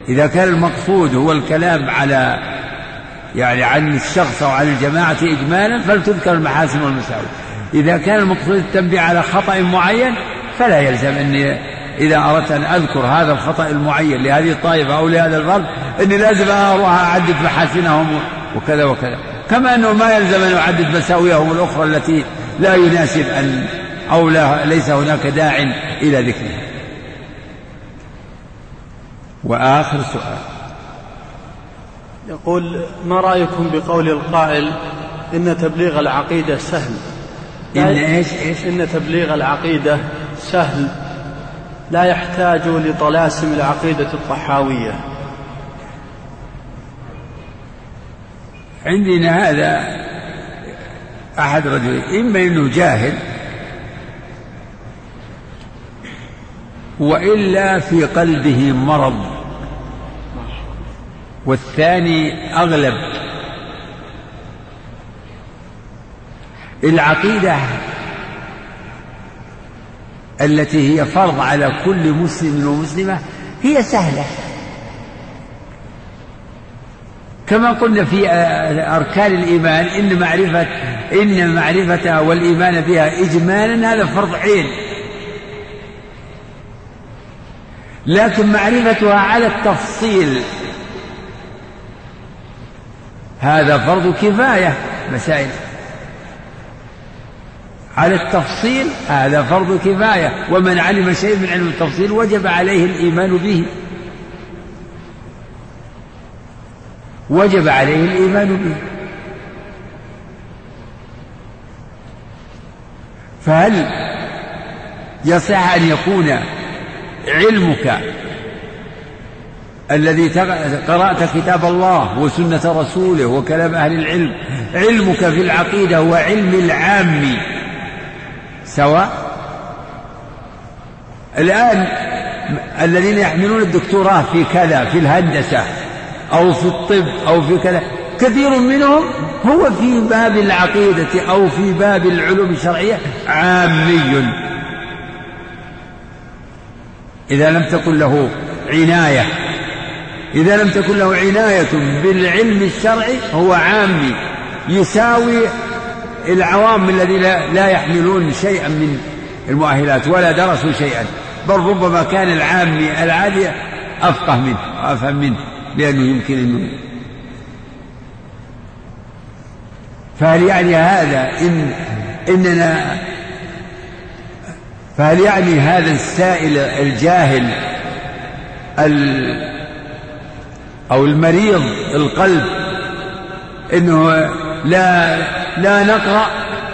إذا كان المقصود هو الكلام على يعني عن الشخص أو عن الجماعة إجمالا فلتذكر المحاسن والمساوئ. إذا كان المقصود التنبيه على خطأ معين فلا يلزم أني إذا أردت أن أذكر هذا الخطأ المعين لهذه الطائفة أو لهذا الفرد أني لازم أروح أعدد محاسنهم وكذا وكذا، كما أنه ما يلزم أن يعدد مساويهم الأخرى التي لا يناسب أن أو ليس هناك داع إلى ذكرها. وآخر سؤال يقول: ما رأيكم بقول القائل إن تبليغ العقيدة سهل؟ إن تبليغ العقيدة سهل لا يحتاج لطلاسم العقيدة الطحاوية. عندنا هذا أحد رجلين، إما أنه جاهل وإلا في قلبه مرض، والثاني أغلب. العقيدة التي هي فرض على كل مسلم ومسلمة هي سهلة، كما قلنا في أركان الإيمان إن معرفتها والإيمان بها إجمالا هذا فرض عين، لكن معرفتها على التفصيل هذا فرض كفاية. مسائل على التفصيل هذا فرض كفاية، ومن علم شيء من علم التفصيل وجب عليه الإيمان به، وجب عليه الإيمان به. فهل يصح أن يكون علمك الذي قرأت كتاب الله وسنة رسوله وكلام أهل العلم، علمك في العقيدة وعلم العام سواء؟ الآن الذين يحملون الدكتوراه في كذا، في الهندسة أو في الطب أو في كذا، كثير منهم هو في باب العقيدة أو في باب العلوم الشرعية عامي، إذا لم تكن له عناية بالعلم الشرعي هو عامي، يساوي العوام الذين لا يحملون شيئا من المؤهلات ولا درسوا شيئا، بل ربما كان العامي العادي أفقه منه وأفهم منه، لأنه يمكن أنه. فهل يعني هذا السائل الجاهل أو المريض القلب إنه لا نقرأ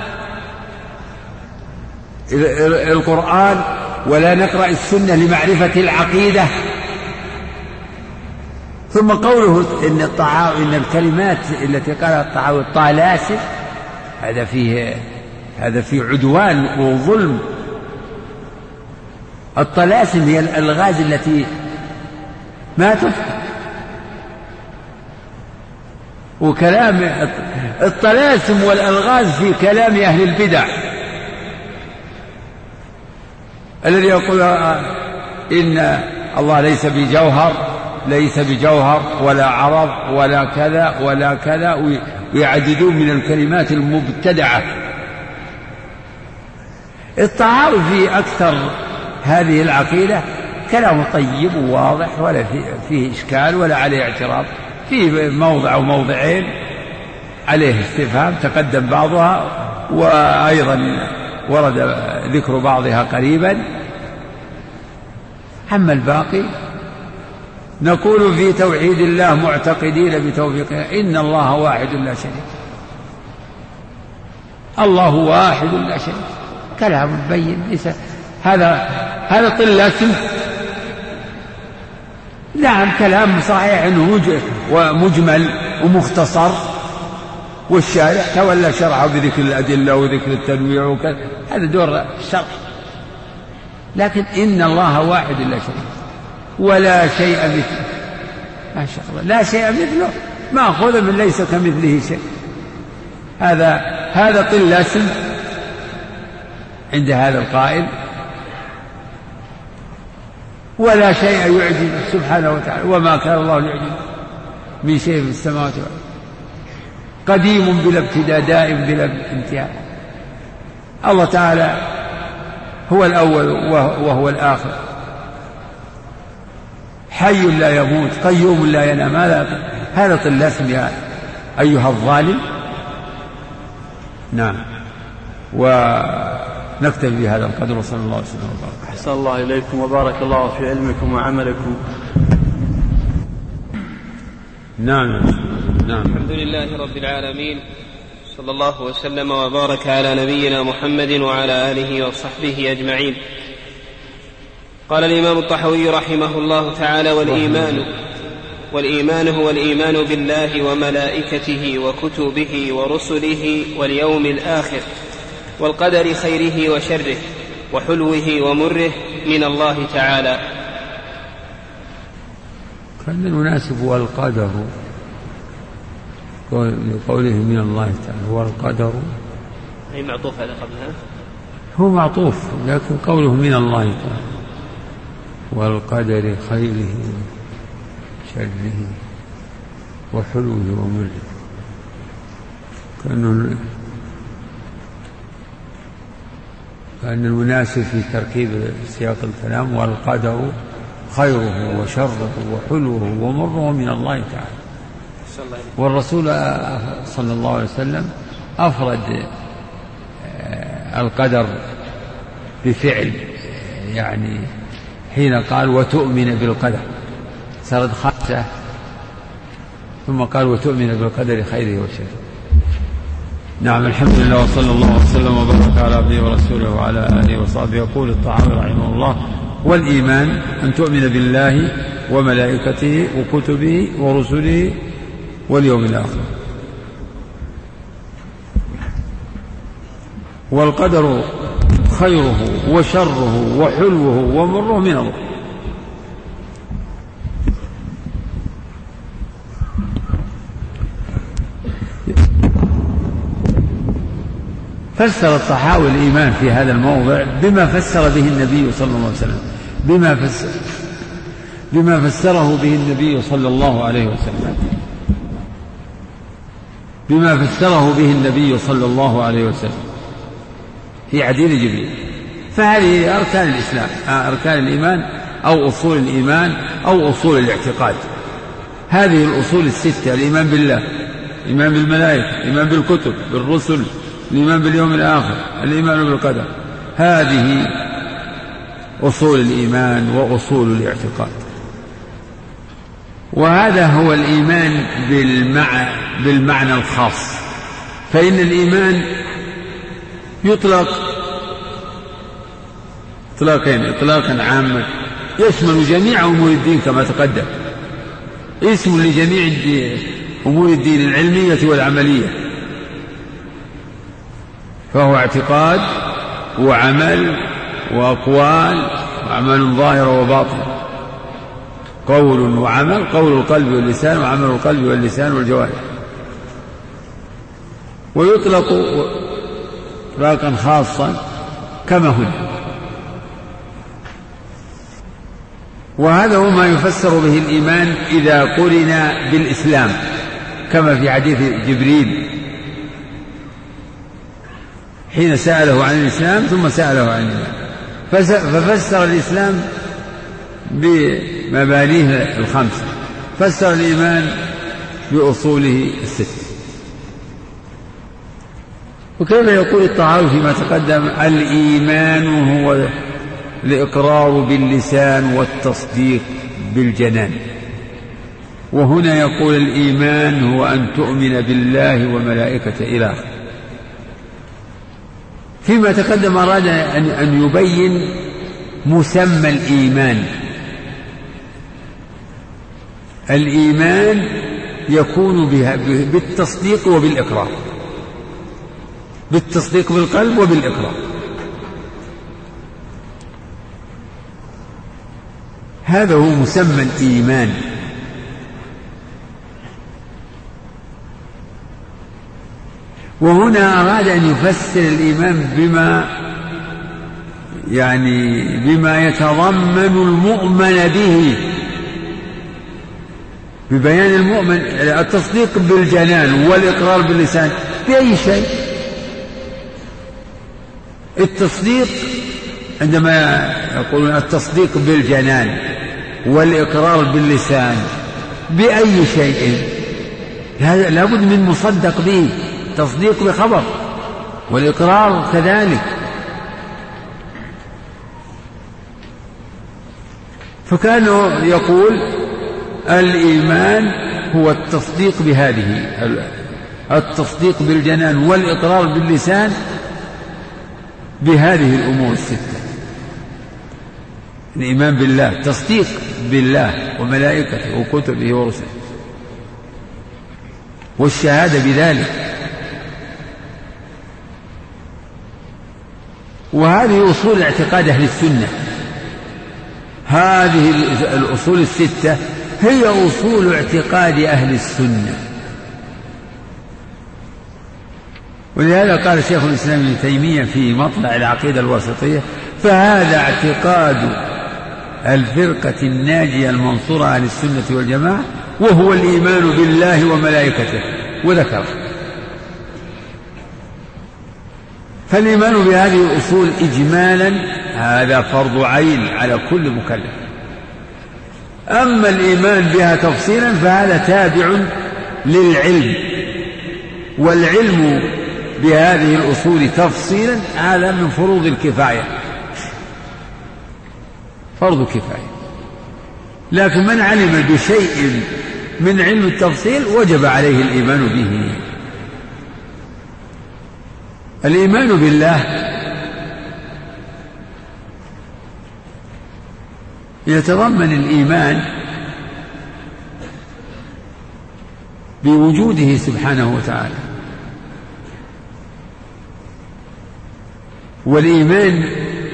القرآن ولا نقرأ السنة لمعرفة العقيدة؟ ثم قوله إن الكلمات التي قالها الطحاوي الطلاسم، هذا فيه عدوان وظلم. الطلاسم هي الألغاز التي ما تفهم، وكلام الطلاسم والألغاز في كلام أهل البدع الذي يقول إن الله ليس بجوهر ولا عرض ولا كذا ولا كذا، ويعددون من الكلمات المبتدعة. الطحاوي في أكثر هذه العقيدة كلام طيب وواضح ولا فيه إشكال ولا عليه اعتراض، في موضع أو موضعين عليه استفهام تقدم بعضها وأيضا ورد ذكر بعضها قريبا. أما الباقي نقول في توحيد الله معتقدين بتوفيقه إن الله واحد لا شريك، الله واحد لا شريك، كلام بين. هذا طلاسم، نعم كلام صحيح ومجمل ومختصر، والشارع تولى شرحه بذكر الأدلة وذكر التنويع وكذا، هذا دور الشرح. لكن إن الله واحد لا شريك ولا شيء مثله، ما شاء الله لا شيء مثله، مأخوذ من ليس كمثله شيء. هذا طلاسم عند هذا القائل. ولا شيء يعجز سبحانه وتعالى، وما كان الله ليعجز من شيء في السماوات والأرض، قديم بلا ابتداء دائم بلا انتهاء. الله تعالى هو الأول وهو الآخر، حي لا يموت قيوم لا ينام. هذا طلاسم يا أيها الظالم. نعم. ونكتفي بهذا القدر، وصلى الله عليه وسلم وبارك. أحسن الله إليكم وبارك الله في علمكم وعملكم. نعم. الحمد لله رب العالمين، صلى الله وسلم وبارك على نبينا محمد وعلى آله وصحبه أجمعين. قال الإمام الطحاوي رحمه الله تعالى: والإيمان هو الإيمان بالله وملائكته وكتبه ورسله واليوم الآخر والقدر خيره وشره وحلوه ومره من الله تعالى. كان المناسب هو القدر، لقوله من الله تعالى هو القدر، أي معطوف هذا قبلها، هو معطوف، لكن قوله من الله تعالى والقدر خيره شره وحلوه ومره، كأن المناسب في تركيب سياق الكلام والقدر خيره وشره وحلوه ومره من الله تعالى. والرسول صلى الله عليه وسلم أفرد القدر بفعل، يعني حين قال وتؤمن بالقدر صارت خاصة، ثم قال وتؤمن بالقدر خيره وشره. نعم. الحمد لله، وصلى الله وسلم وبارك على عبده ورسوله وعلى آله وصحبه. يقول الطحاوي رحمه الله: والإيمان أن تؤمن بالله وملائكته وكتبه ورسله واليوم الآخر، والقدر خيره وشره وحلوه ومره من الله. فسر الطحاوي الإيمان في هذا الموضع بما فسر به النبي صلى الله عليه وسلم، بما فسره به النبي صلى الله عليه وسلم، بما فسره به النبي صلى الله عليه وسلم في حديث جبريل. فهذه أركان الإسلام، أركان الإيمان أو أصول الإيمان أو أصول الاعتقاد. هذه الأصول الستة: الإيمان بالله، الإيمان بالملائكة، الإيمان بالكتب بالرسل، الإيمان باليوم الآخر، الإيمان بالقدر. هذه أصول الإيمان وأصول الاعتقاد. وهذا هو الإيمان بالمعنى الخاص. فإن الإيمان يطلق إطلاقا عاما يشمل جميع أمور الدين كما تقدم، اسم لجميع أمور الدين العلمية والعملية، فهو اعتقاد وعمل وأقوال وعمل ظاهر وباطن، قول وعمل، قول القلب واللسان وعمل القلب واللسان والجوارح. ويطلق إطلاقا خاصا كما هنا. وهذا هو ما يفسر به الإيمان إذا قرن بالإسلام، كما في حديث جبريل حين سأله عن الإسلام ثم سأله عن الإيمان، ففسر الإسلام بمبانيه الخمسة، فسر الإيمان بأصوله الستة. وكيف يقول الطحاوي فيما تقدم: الإيمان هو الإقرار باللسان والتصديق بالجنان. وهنا يقول الإيمان هو أن تؤمن بالله وملائكته إلى آخره. فيما تقدم أراد أن يبين مسمى الإيمان. الإيمان يكون بالتصديق وبالإقرار، بالتصديق بالقلب وبالإقرار. هذا هو مسمى الإيمان. وهنا أراد أن يفسر الإيمان بما يعني بما يتضمن المؤمن به، ببيان المؤمن، التصديق بالجنان والإقرار باللسان بأي شيء. التصديق عندما يقولون التصديق بالجنان والإقرار باللسان بأي شيء، هذا لابد من مصدق به، تصديق بخبر، والإقرار كذلك. فكانوا يقول الإيمان هو التصديق بهذه، التصديق بالجنان والإقرار باللسان بهذه الأمور الستة. الإيمان بالله، تصديق بالله وملائكته وكتبه ورسله، والشهادة بذلك. وهذه أصول اعتقاد أهل السنة، هذه الأصول الستة هي أصول اعتقاد أهل السنة. ولهذا قال شيخ الإسلام ابن تيمية في مطلع العقيدة الواسطية: فهذا اعتقاد الفرقة الناجية المنصورة أهل السنة والجماعة، وهو الإيمان بالله وملائكته. وذكر فالإيمان بهذه الأصول إجمالا هذا فرض عين على كل مكلف. أما الإيمان بها تفصيلا فهذا تابع للعلم، والعلم بهذه الأصول تفصيلا هذا من فروض الكفاية، فرض كفاية. لكن من علم بشيء من علم التفصيل وجب عليه الإيمان به. الإيمان بالله يتضمن الإيمان بوجوده سبحانه وتعالى، والإيمان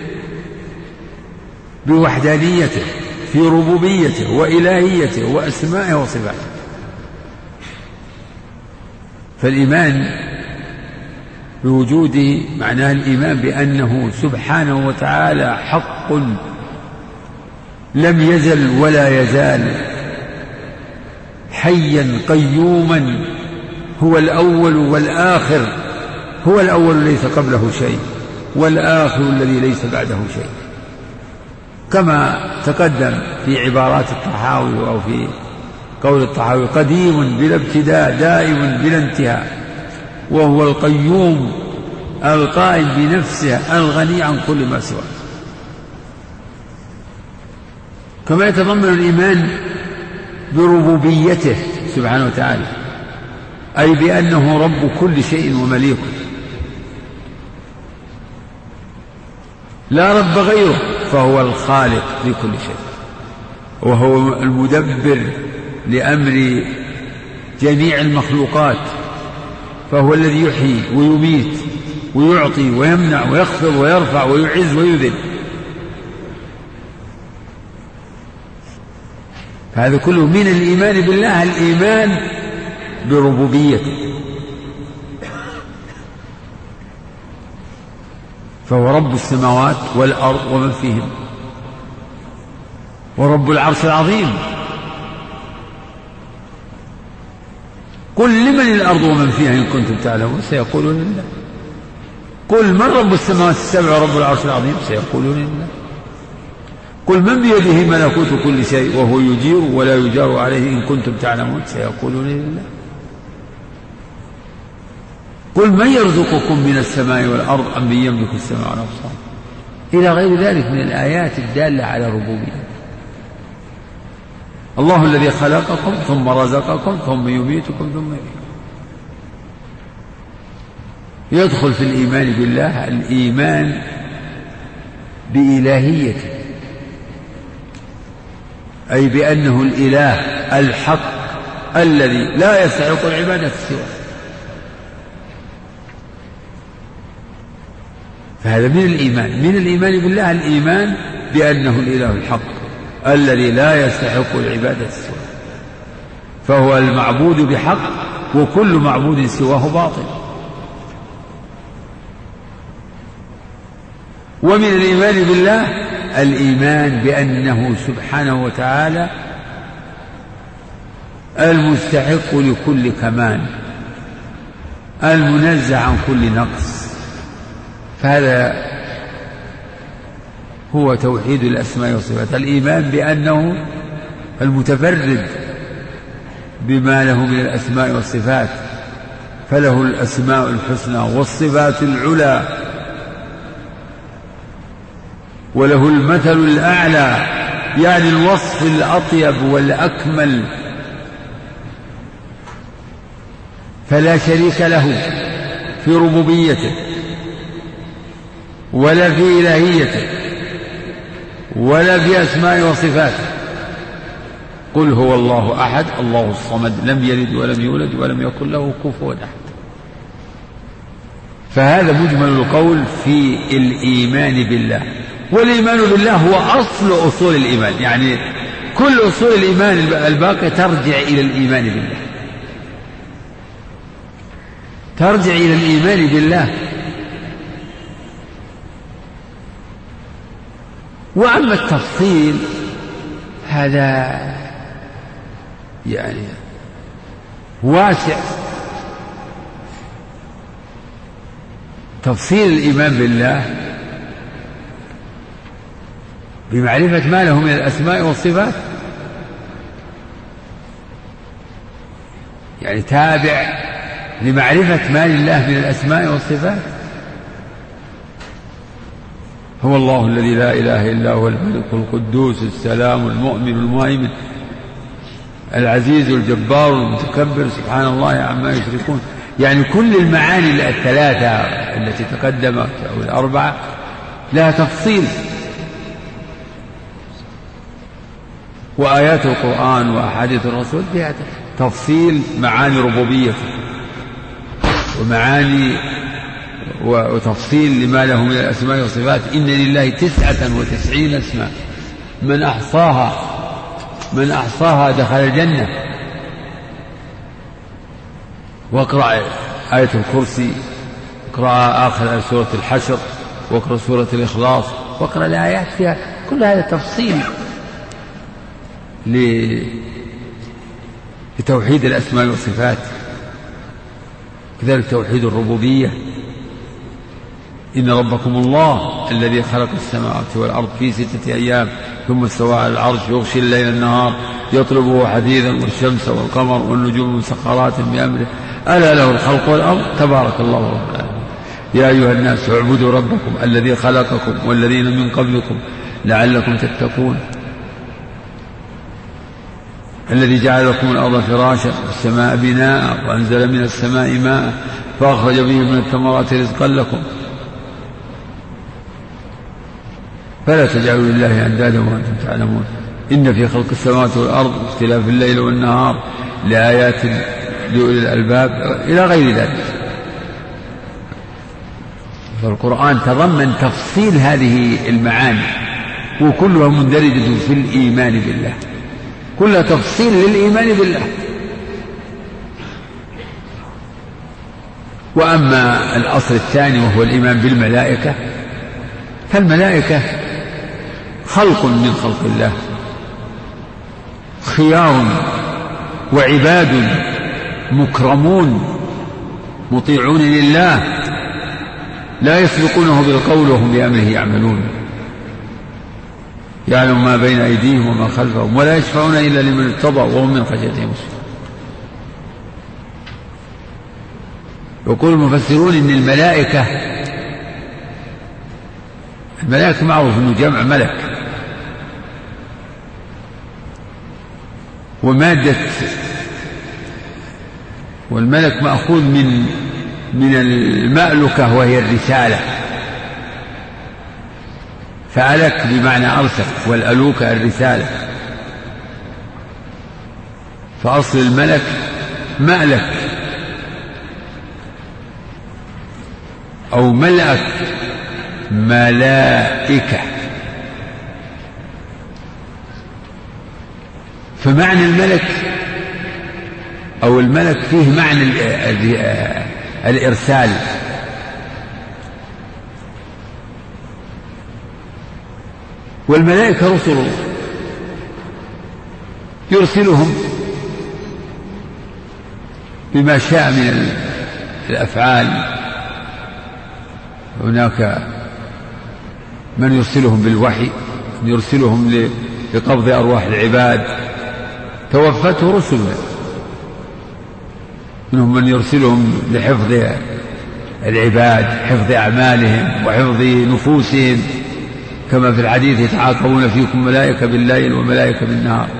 بوحدانيته في ربوبيته وإلهيته وأسمائه وصفاته. فالإيمان بوجوده معناه الإيمان بأنه سبحانه وتعالى حق لم يزل ولا يزال حيا قيوما، هو الأول والآخر، هو الأول ليس قبله شيء، والآخر الذي ليس بعده شيء، كما تقدم في عبارات الطحاوي أو في قول الطحاوي: قديم بلا ابتداء دائم بلا انتهاء، وهو القيوم القائم بنفسه الغني عن كل ما سواه. كما يتضمن الإيمان بربوبيته سبحانه وتعالى، أي بأنه رب كل شيء ومليكه، لا رب غيره، فهو الخالق لكل شيء، وهو المدبر لأمر جميع المخلوقات، فهو الذي يحيي ويميت ويعطي ويمنع ويخفض ويرفع ويعز ويذل. هذا كله من الإيمان بالله، الإيمان بربوبيته، فهو رب السماوات والأرض ومن فيهم، ورب العرش العظيم. قل لمن الأرض ومن فيها إن كنتم تعلمون سيقولون لله. قل من رب السماوات السبع ورب العرش العظيم سيقولون لله. قل من بيده ملكوت كل شيء وهو يجير ولا يجار عليه إن كنتم تعلمون سيقولون لله. قل من يرزقكم من السماء والأرض أم من يملك السماء والأبصار، إلى غير ذلك من الآيات الدالة على الربوبية. الله الذي خلقكم ثم رزقكم ثم يميتكم ثم يحييكم. يدخل في الإيمان بالله الإيمان بإلهيته، أي بأنه الإله الحق الذي لا يستحق العبادة سواه. فهذا من الإيمان، من الإيمان بالله الإيمان بأنه الإله الحق الذي لا يستحق العبادة سواه، فهو المعبود بحق وكل معبود سواه باطل. ومن الإيمان بالله الإيمان بأنه سبحانه وتعالى المستحق لكل كمال، المنزه عن كل نقص. فهذا هو توحيد الأسماء والصفات، الإيمان بأنه المتفرد بما له من الأسماء والصفات، فله الأسماء الحسنى والصفات العلى وله المثل الأعلى، يعني الوصف الأطيب والأكمل، فلا شريك له في ربوبيته ولا في إلهيته ولا في أسماء وصفاته. قل هو الله أحد الله الصمد لم يلد ولم يولد ولم يكن له كفوا أحد. فهذا مجمل القول في الإيمان بالله. والإيمان بالله هو أصل أصول الإيمان، يعني كل أصول الإيمان الباقية ترجع إلى الإيمان بالله، ترجع إلى الإيمان بالله. وأما التفصيل هذا يعني واسع، تفصيل الإيمان بالله بمعرفة ما له من الأسماء والصفات، يعني تابع لمعرفة ما لله من الأسماء والصفات. هو الله الذي لا إله إلا هو الملك القدوس السلام المؤمن المهيمن العزيز الجبار المتكبر سبحان الله عما يشركون. يعني كل المعاني الثلاثة التي تقدمت أو الأربعة لها تفصيل، وآيات القرآن وأحاديث الرسول فيها تفصيل معاني ربوبيته ومعاني وتفصيل لما له من الأسماء والصفات. إن لله 99 اسما من أحصاها دخل الجنة. واقرأ آية الكرسي، اقرأ آخر سورة الحشر، واقرأ سورة الإخلاص، واقرأ الآيات فيها كل هذا تفصيل لتوحيد الأسماء والصفات. كذلك توحيد الربوبية، إن ربكم الله الذي خلق السماوات والأرض في 6 أيام ثم استوى على العرش يغشي الليل النهار يطلبه حثيثا والشمس والقمر والنجوم مسخرات بأمره ألا له الخلق والأمر تبارك الله رب العالمين. يا أيها الناس اعبدوا ربكم الذي خلقكم والذين من قبلكم لعلكم تتقون الذي جعل لكم الأرض فراشا والسماء بناء وأنزل من السماء ماء فأخرج به من الثمرات رزقا لكم فلا تجعلوا لله أندادا وأنتم تعلمون إن في خلق السماوات والأرض واختلاف الليل والنهار لآيات لأولي الألباب إلى غير ذلك. فالقرآن تضمن تفصيل هذه المعاني وكلها مندرجة في الإيمان بالله، كلها تفصيل للإيمان بالله. وأما الأصل الثاني وهو الإيمان بالملائكة، فالملائكة خلق من خلق الله، خيار وعباد مكرمون مطيعون لله لا يسبقونه بالقول وهم بأمره يعملون، يعلم ما بين أيديهم وما خلفهم ولا يشفعون إلا لمن ارتضى وهم من خشيته مشفقون. يقول المفسرون إن الملائكة معروف أنه جمع ملك، ومادة والملك مأخوذ من المألكة وهي الرسالة، فألك بمعنى أرسل والألوكة الرسالة، فأصل الملك مألك أو ملأك ملائكة. فمعنى الملك أو الملك فيه معنى الإرسال، والملائكة رسل الله يرسلهم بما شاء من الأفعال. هناك من يرسلهم بالوحي، من يرسلهم لقبض أرواح العباد، توفته رسلنا، منهم من يرسلهم لحفظ العباد، حفظ أعمالهم وحفظ نفوسهم، كما في الحديث يتعاقبون فيكم ملائكة بالليل وملائكة بالنهار.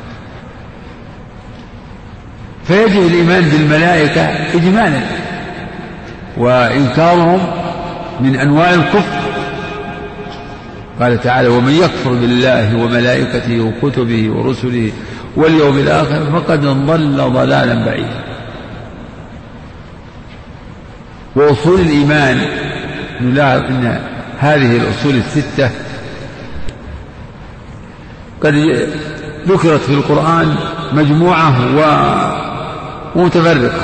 فيجب الإيمان بالملائكة إجمالا، وإنكارهم من أنواع الكفر. قال تعالى: ومن يكفر بالله وملائكته وكتبه ورسله واليوم الآخر فقد ضل ضلالا بعيدا. وأصول الإيمان نلاحظ أن هذه الأصول الستة قد ذكرت في القرآن مجموعة ومتفرقة،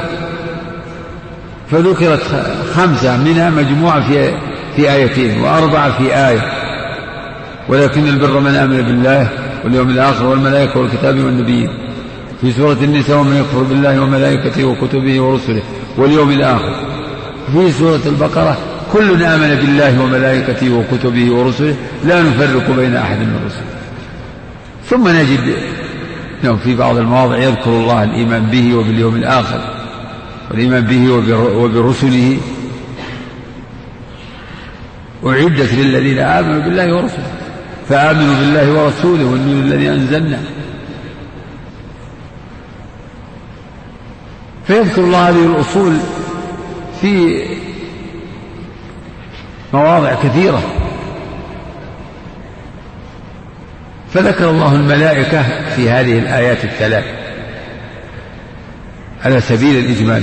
فذكرت 5 منها مجموعة في آيتين، و4 في آية: ولكن البر من آمن بالله واليوم الآخر والملائكة والكتاب والنبيين. في سورة النساء: ومن يكفر بالله وملائكته وكتبه ورسله واليوم الآخر. في سورة البقرة: كل آمن بالله وملائكته وكتبه ورسله لا نفرق بين أحد من رسله. ثم نجد في بعض المواضع يذكر الله الإيمان به وباليوم الآخر، والإيمان به وبرسله أعدت للذين آمنوا بالله ورسله، فآمنوا بالله ورسوله والنور الذي أنزلنا. فيذكر الله هذه الأصول في مواضع كثيرة. فذكر الله الملائكة في هذه الآيات الثلاث على سبيل الإجمال،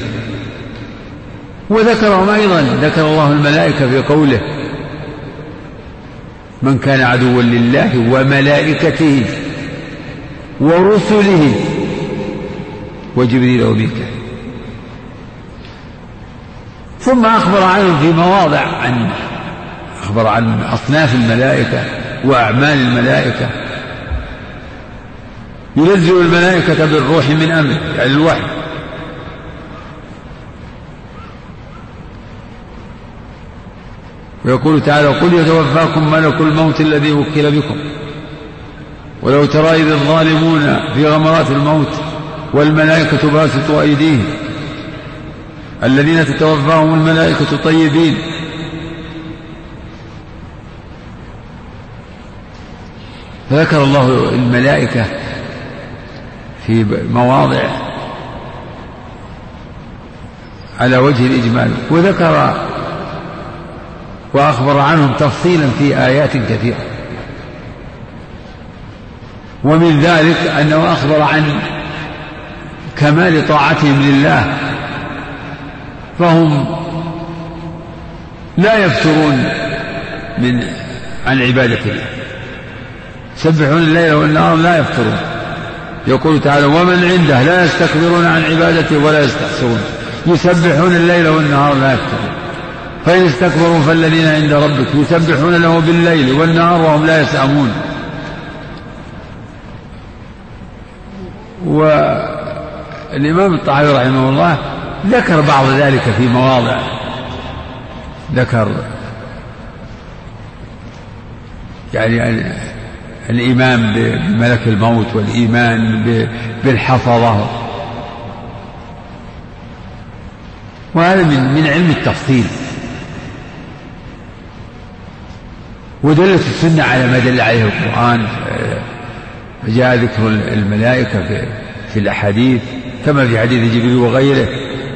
وذكرهم أيضا. ذكر الله الملائكة في قوله: من كان عدوا لله وملائكته ورسله وجبريل وميكائيل. ثم أخبر عنهم في مواضع أخبر عن أصناف الملائكة وأعمال الملائكة. ينزل الملائكة بالروح من أمره، يعني الوحي. ويقول تعالى: قل يتوفاكم ملك الموت الذي وكل بكم ولو ترى إذ الظالمون في غمرات الموت والملائكة باسطوا أيديهم الذين تتوفاهم الملائكة طيبين. فذكر الله الملائكة في مواضع على وجه الإجمال، وذكر وأخبر عنهم تفصيلا في آيات كثيرة. ومن ذلك أنه أخبر عن كمال طاعتهم لله، فهم لا يفترون عن عبادة الله، يسبحون الليل والنهار لا يفترون. يقول تعالى: ومن عنده لا يستكبرون عن عبادته ولا يستحسرون، يسبحون الليل والنهار لا يفترون. فإن استكبروا فالذين عند ربك يسبحون له بالليل والنهار وهم لا يسأمون. والإمام الطحاوي رحمه الله ذكر بعض ذلك في مواضع. ذكر يعني الإيمان بملك الموت، والإيمان بالحفظة، وهذا من علم التفصيل. ودلت السنة على ما دل عليه القرآن. جاء ذكر الملائكة في الأحاديث كما في حديث جبريل وغيره،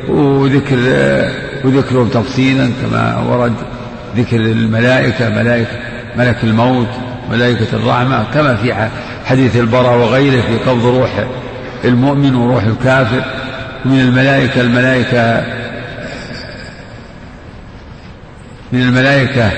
وذكرهم تفصيلا كما ورد ذكر الملائكة، ملك الموت، ملائكة الرحمة، كما في حديث البراء وغيره في قبض روح المؤمن وروح الكافر. من الملائكة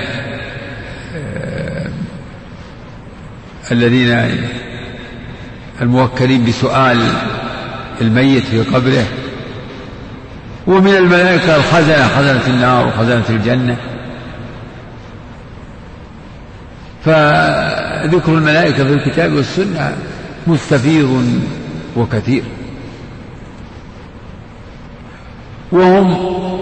الذين الموكلين بسؤال الميت في قبره. ومن الملائكة الخزنة، خزنة النار وخزنة الجنة. فذكر الملائكة في الكتاب والسنة مستفيض وكثير، وهم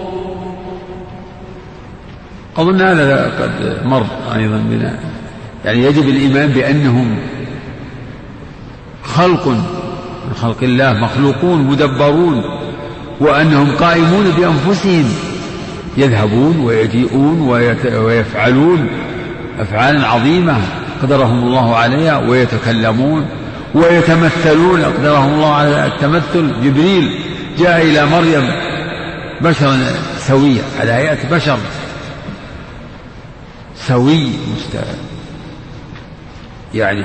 أظن هذا قد مر أيضا بنا، يعني يجب الإيمان بأنهم خلق من خلق الله، مخلوقون مدبرون، وأنهم قائمون بأنفسهم، يذهبون ويجيئون ويفعلون أفعالا عظيمة قدرهم الله عليها، ويتكلمون ويتمثلون قدرهم الله على التمثل. جبريل جاء إلى مريم بشرا سويا على هيئة بشر سوي يعني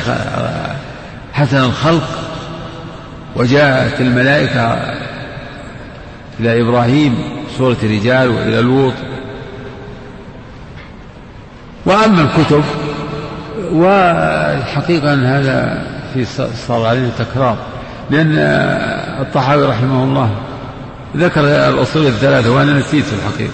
حسن الخلق. وجاءت الملائكة إلى إبراهيم سورة الرجال وإلى لوط. وأما الكتب، والحقيقة أن هذا صار علينا تكرار، لأن الطحاوي رحمه الله ذكر الأصول الثلاثة وأنا نسيت الحقيقة.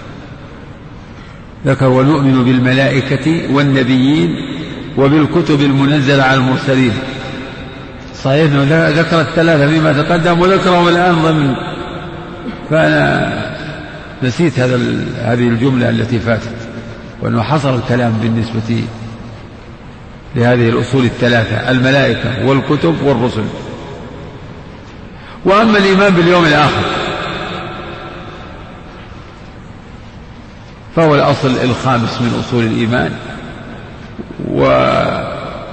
ذكر ونؤمن بالملائكة والنبيين وبالكتب المنزلة على المرسلين. صحيح ذكر الثلاثة فيما تقدم وذكرهم الآن ضمن، فأنا نسيت هذه الجملة التي فاتت، وأنه حصر الكلام بالنسبة لهذه الأصول الثلاثة: الملائكة والكتب والرسل. وأما الإيمان باليوم الآخر فهو الأصل الخامس من أصول الإيمان، وقد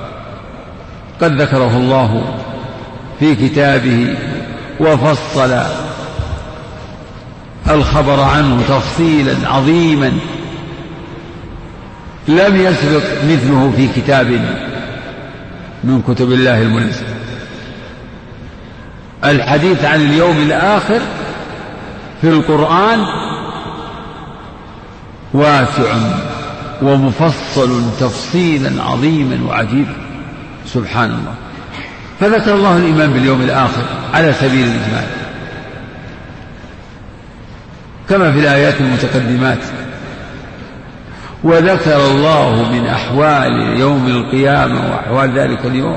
ذكره الله في كتابه وفصل الخبر عنه تفصيلا عظيما لم يسبق مثله في كتاب من كتب الله المنزل. الحديث عن اليوم الآخر في القرآن واسع ومفصل تفصيلا عظيما وعجيبا سبحان الله. فذكر الله الإيمان باليوم الآخر على سبيل الإجمال كما في الآيات المتقدمات، وذكر الله من أحوال يوم القيامة وأحوال ذلك اليوم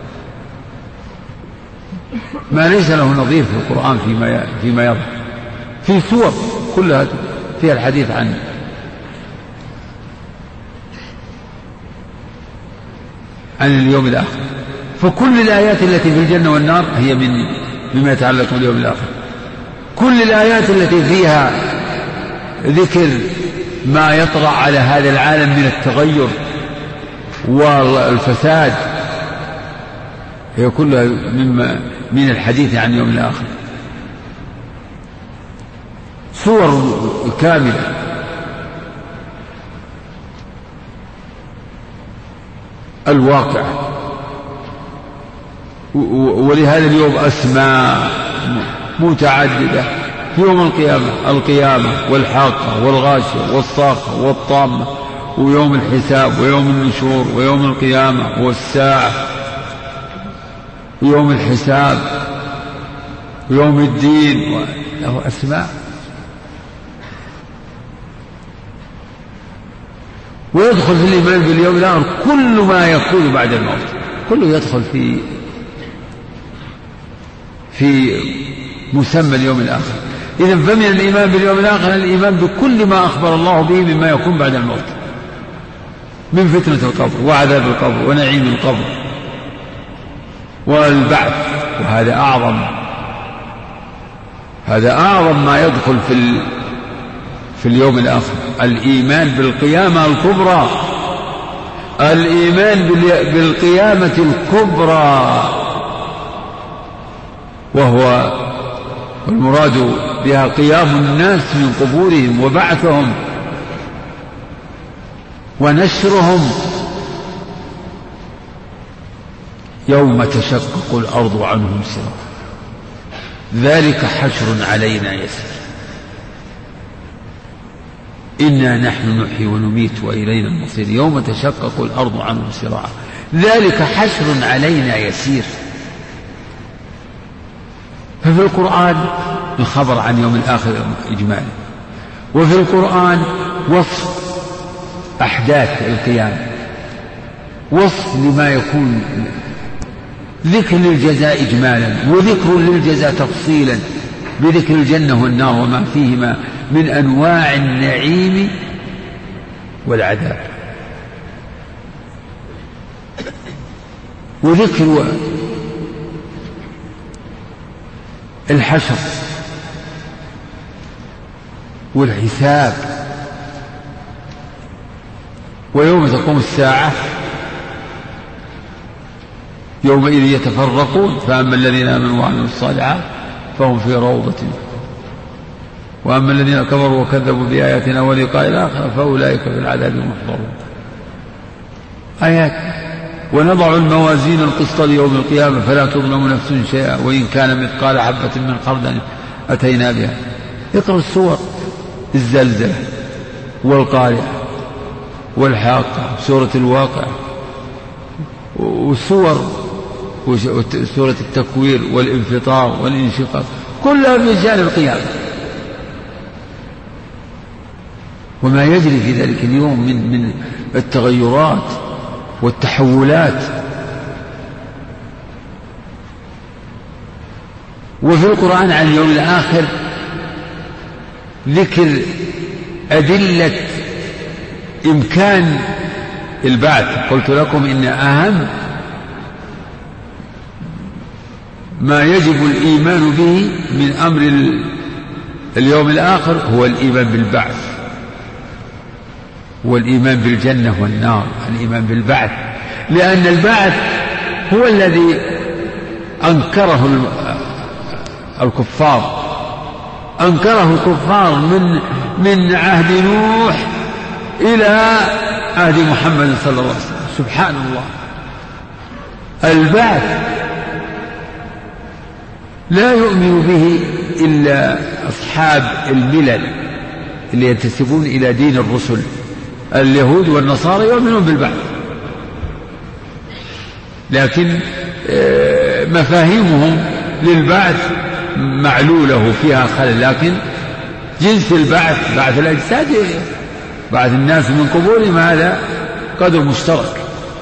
ما ليس له نظير في القرآن فيما يظهر، في سور كلها فيها الحديث عنه. عن اليوم الآخر، فكل الآيات التي في الجنة والنار هي مما يتعلق باليوم الآخر. كل الآيات التي فيها ذكر ما يطرأ على هذا العالم من التغير والفساد هي كلها من الحديث عن يوم الآخر. صور كاملة. الواقع، ولهذا اليوم أسماء متعددة في يوم القيامة والحاقة والغاشية والصاخة والطامة، ويوم الحساب ويوم النشور ويوم القيامة والساعة ويوم الحساب ويوم الدين، له أسماء. ويدخل في الإيمان باليوم الآخر كل ما يكون بعد الموت، كله يدخل في مسمى اليوم الآخر. إذن فمن الإيمان باليوم الآخر الإيمان بكل ما أخبر الله به مما يكون بعد الموت من فتنة القبر وعذاب القبر ونعيم القبر والبعث. وهذا أعظم ما يدخل في اليوم الآخر، الإيمان بالقيامة الكبرى، الإيمان بالقيامة الكبرى، وهو المراد بها قيام الناس من قبورهم وبعثهم ونشرهم يوم تشقق الأرض عنهم سرا، ذلك حشر علينا يسير، إنا نحن نحيي ونميت وإلينا المصير، يوم تشقق الأرض عنهم سراعا، ذلك حشر علينا يسير. ففي القرآن الخبر عن يوم الآخر إجمالا، وفي القرآن وصف أحداث القيامة وصف لما يكون، ذكر للجزاء إجمالا وذكر للجزاء تفصيلا بذكر الجنة والنار وما فيهما من أنواع النعيم والعذاب، وذكر الحشر والحساب ويوم تقوم الساعة يومئذ يتفرقون فأما الذين آمنوا وعملوا الصالحات فهم في روضة، وأما الذين كفروا وكذبوا بآياتنا ولقاء الآخرة فأولئك في العذاب محضرون. آيات. ونضع الموازين القسط ليوم القيامة فلا تظلم نفس شيئا وإن كان مثقال حبة من خردل أتينا بها. اقرأ السور: الزلزلة والقارعة والحاقة، سورة الواقع، وسورة التكوير والانفطار والانشقاق، كلها في شأن القيامة. وما يجري في ذلك اليوم من التغيرات والتحولات. وفي القرآن عن اليوم الآخر ذكر أدلة إمكان البعث. قلت لكم إن أهم ما يجب الإيمان به من أمر اليوم الآخر هو الإيمان بالبعث والإيمان بالجنة والنار، الإيمان بالبعث، لأن البعث هو الذي أنكره الكفار، أنكره الكفار من عهد نوح إلى عهد محمد صلى الله عليه وسلم. سبحان الله. البعث لا يؤمن به إلا أصحاب الملل اللي ينتسبون إلى دين الرسل. اليهود والنصارى يؤمنون بالبعث، لكن مفاهيمهم للبعث معلولة فيها خلل، لكن جنس البعث، بعث الأجساد، بعث الناس من قبورهم، هذا قدر مشترك،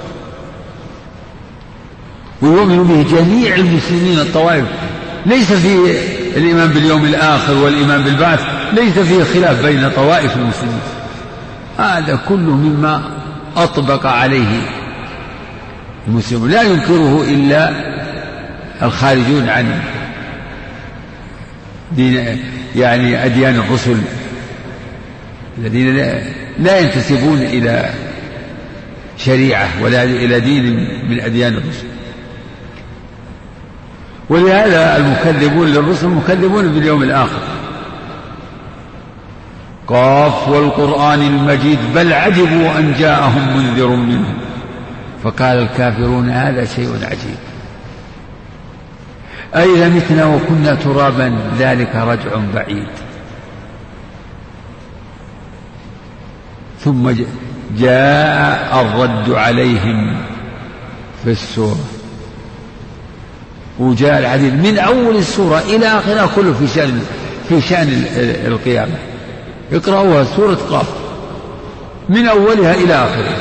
ويؤمن به جميع المسلمين الطوائف. ليس في الإيمان باليوم الآخر والإيمان بالبعث ليس فيه خلاف بين طوائف المسلمين، هذا كله مما أطبق عليه المسلمون، لا ينكره إلا الخارجون عن دين، يعني أديان الرسل الذين لا ينتسبون إلى شريعة ولا إلى دين من أديان الرسل. ولهذا المكذبون للرسل مكذبون باليوم الآخر. قاف والقرآن المجيد بل عجبوا أن جاءهم منذر منهم فقال الكافرون هذا شيء عجيب أئذا متنا وكنا ترابا ذلك رجع بعيد. ثم جاء الرد عليهم في السورة، وجاء العديد من أول السورة إلى آخرها كله في شأن القيامة. اقرأوها سورة قاف من أولها إلى آخرها،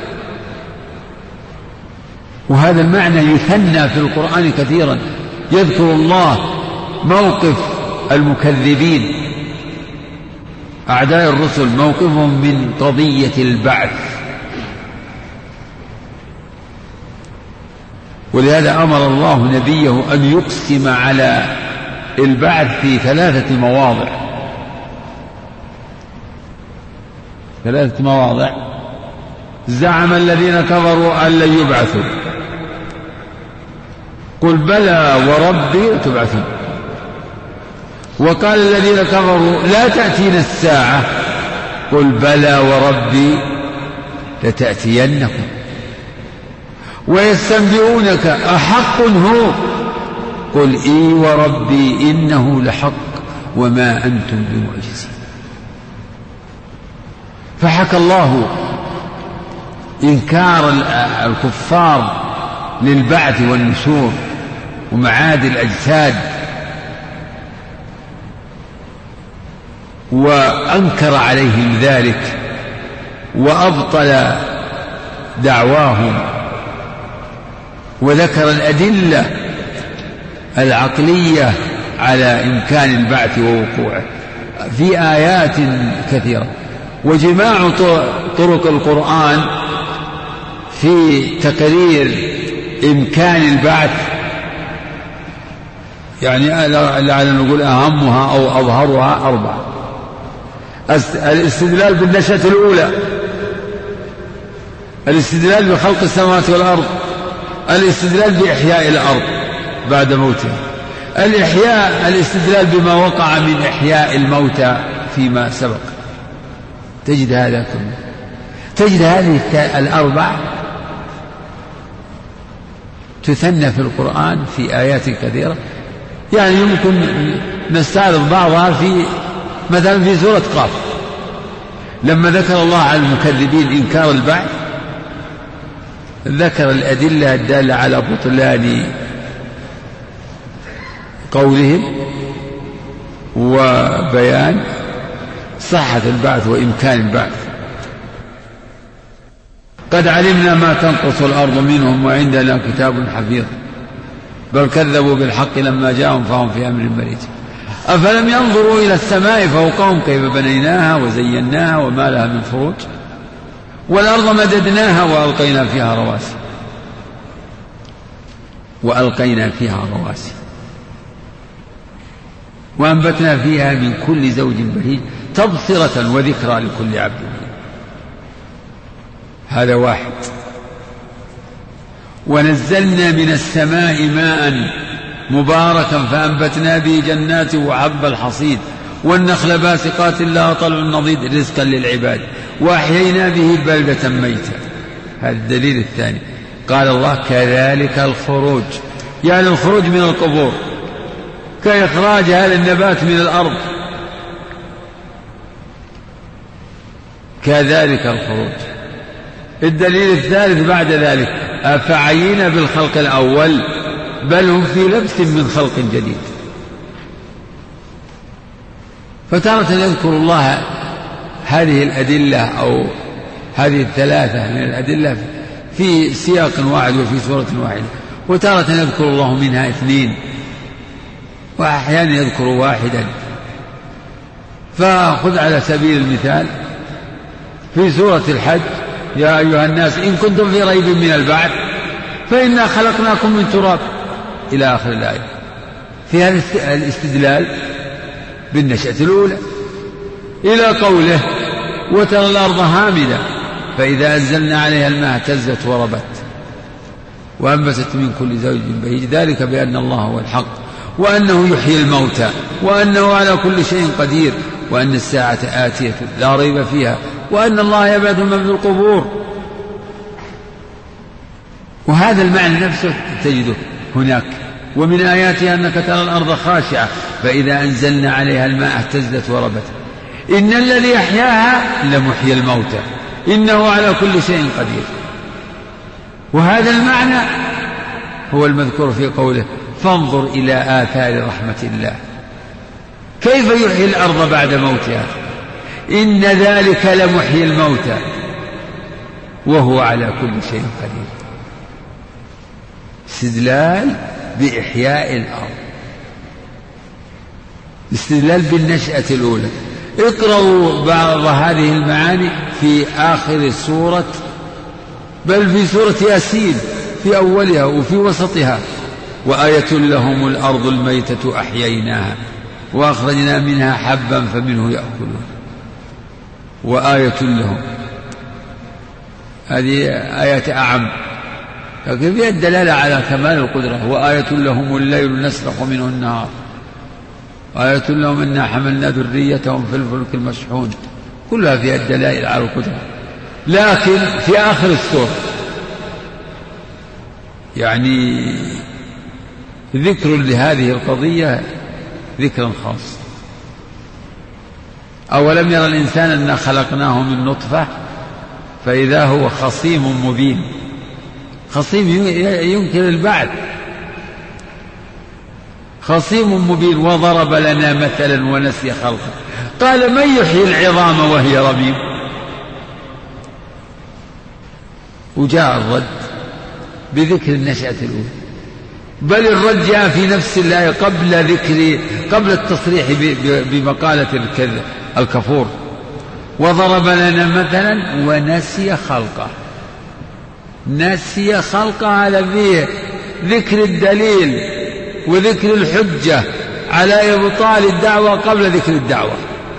وهذا المعنى يثنى في القرآن كثيرا. يذكر الله موقف المكذبين أعداء الرسل، موقفهم من قضية البعث، ولهذا أمر الله نبيه أن يقسم على البعث في 3 مواضع، 3 مواضع. زعم الذين كفروا أن لن يبعثوا قل بلى وربي تبعثون. وقال الذين كفروا لا تأتينا الساعة قل بلى وربي لتأتينكم. ويستنبئونك أحق هو قل إي وربي إنه لحق وما أنتم بمعجزين. فحكى الله إنكار الكفار للبعث والنشور ومعاد الأجساد، وأنكر عليهم ذلك وأبطل دعواهم، وذكر الأدلة العقلية على إمكان البعث ووقوعه في آيات كثيرة. وجماع طرق القرآن في تقرير إمكان البعث، يعني لعلنا نقول أهمها أو أظهرها 4: الاستدلال بالنشأة الأولى، الاستدلال بخلق السماوات والأرض، الاستدلال بإحياء الأرض بعد موتها، الاستدلال بما وقع من إحياء الموتى فيما سبق. تجد هذا كله، تجد هذه 4 تثنى في القرآن في آيات كثيرة. يعني يمكن نستعرض بعضها في مثلا في سورة قاف، لما ذكر الله على المكذبين إنكار البعث ذكر الأدلة الدالة على بطلان قولهم وبيان صحة البعث وإمكان البعث. قد علمنا ما تنقص الأرض منهم وعندنا كتاب حفيظ بل كذبوا بالحق لما جاءهم فهم في أمر مريج. أفلم ينظروا إلى السماء فوقهم كيف بنيناها وزيناها وما لها من فروج والأرض مددناها وألقينا فيها رواسي وأنبتنا فيها من كل زوج بهيج تبصرة وذكرى لكل عبد منيب. هذا واحد. ونزلنا من السماء ماء مباركا فأنبتنا به جنات وحب الحصيد والنخل باسقات لها طلع نضيد رزقا للعباد وأحيينا به بلدة ميتا. هذا الدليل الثاني. قال الله كذلك الخروج، يعني الخروج من القبور كإخراج هذا النبات من الأرض، كذلك الخروج. الدليل الثالث بعد ذلك أفعينا بالخلق الأول بل هم في لبس من خلق جديد. فتارة يذكر الله هذه الأدلة أو هذه 3 من الأدلة في سياق واحد وفي سورة واحدة، وتارة يذكر الله منها 2 وأحيانا يذكر واحدا. فخذ على سبيل المثال في سورة الحج يا أيها الناس إن كنتم في ريب من البعث فإنا خلقناكم من تراب إلى آخر الآية. في هذا الاستدلال بالنشأة الأولى إلى قوله وترى الأرض هامدة فإذا أنزلنا عليها الماء اهتزت وربت وأنبتت من كل زوج بهيج ذلك بأن الله هو الحق وأنه يحيي الموتى وأنه على كل شيء قدير وأن الساعة آتية لا ريب فيها وأن الله يبعث من في القبور. وهذا المعنى نفسه تجده هناك. ومن آياتها أنك ترى الأرض خاشعة فإذا أنزلنا عليها الماء اهتزت وربت إن الذي أحياها لمحيي الموتى إنه على كل شيء قدير. وهذا المعنى هو المذكور في قوله فانظر إلى آثار رحمة الله كيف يحيي الأرض بعد موتها إن ذلك لمحيي الموتى وهو على كل شيء قدير. استدلال بإحياء الأرض، استدلال بالنشأة الأولى. اقرأوا بعض هذه المعاني في آخر السورة بل في سورة ياسين في أولها وفي وسطها وآية لهم الأرض الميتة أحييناها وأخرجنا منها حبا فمنه يأكلون وآية لهم. هذه آية أعم لكن فيها الدلالة على كمال القدرة. وآية لهم الليل نسلخ منه النهار آية لهم إنا حملنا ذريتهم في الفلك المشحون كلها فيها الدلائل على القدرة. لكن في آخر السورة يعني ذكر لهذه القضية ذكرا خاص. أولم يرى الإنسان أنا خلقناه من نطفة فإذا هو خصيم مبين. خصيم ينكر البعث خصيم مبين. وضرب لنا مثلا ونسي خلقه قال من يحيي العظام وهي رميم. وجاء الرد بذكر النشأة الأولى، بل الرد جاء في نفس الآية قبل التصريح بمقالة الكفور. وضرب لنا مثلا ونسي خلقه. نسي خلقه على فيه ذكر الدليل وذكر الحجة على إبطال الدعوة قبل ذكر الدعوة.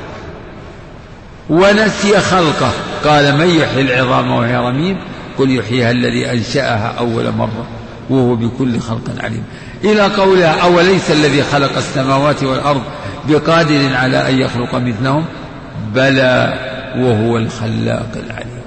ونسي خلقه قال من يحيي العظام وهي رميم قل يحييها الذي أنشأها أول مرة وهو بكل خلق عليم، إلى قولها أوليس الذي خلق السماوات والأرض بقادر على أن يخلق مثلهم بلى وهو الخلاق العليم.